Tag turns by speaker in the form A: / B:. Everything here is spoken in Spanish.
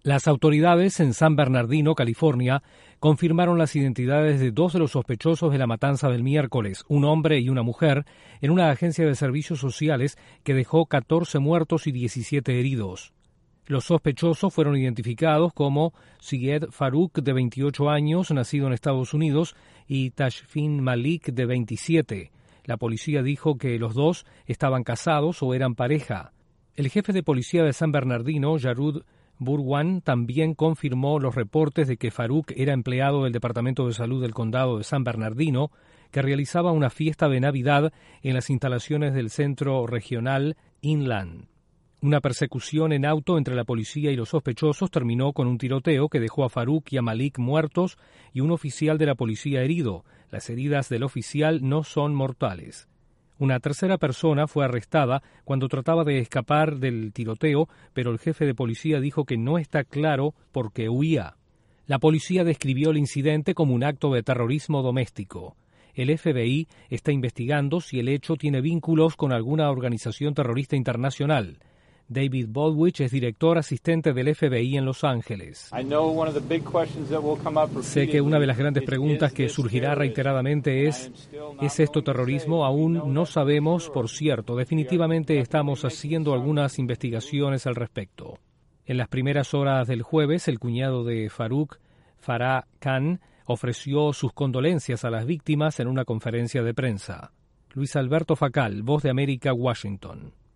A: Las autoridades en San Bernardino, California, confirmaron las identidades de 2 de los sospechosos de la matanza del miércoles, un hombre y una mujer, en una agencia de servicios sociales que dejó 14 muertos y 17 heridos. Los sospechosos fueron identificados como Syed Farook, de 28 años, nacido en Estados Unidos, y Tashfin Malik, de 27. La policía dijo que los dos estaban casados o eran pareja. El jefe de policía de San Bernardino, Jarud Burwan, también confirmó los reportes de que Farook era empleado del Departamento de Salud del Condado de San Bernardino, que realizaba una fiesta de Navidad en las instalaciones del Centro Regional Inland. Una persecución en auto entre la policía y los sospechosos terminó con un tiroteo que dejó a Farook y a Malik muertos y un oficial de la policía herido. Las heridas del oficial no son mortales. Una tercera persona fue arrestada cuando trataba de escapar del tiroteo, pero el jefe de policía dijo que no está claro por qué huía. La policía describió el incidente como un acto de terrorismo doméstico. El FBI está investigando si el hecho tiene vínculos con alguna organización terrorista internacional. David Baldwin es director asistente del FBI en Los Ángeles. Sé que una de las grandes preguntas que surgirá reiteradamente ¿es esto terrorismo? Aún no sabemos, por cierto. Definitivamente estamos haciendo algunas investigaciones al respecto. En las primeras horas del jueves, el cuñado de Farook, Farah Khan, ofreció sus condolencias a las víctimas en una conferencia de prensa. Luis Alberto Facal, Voz de América, Washington.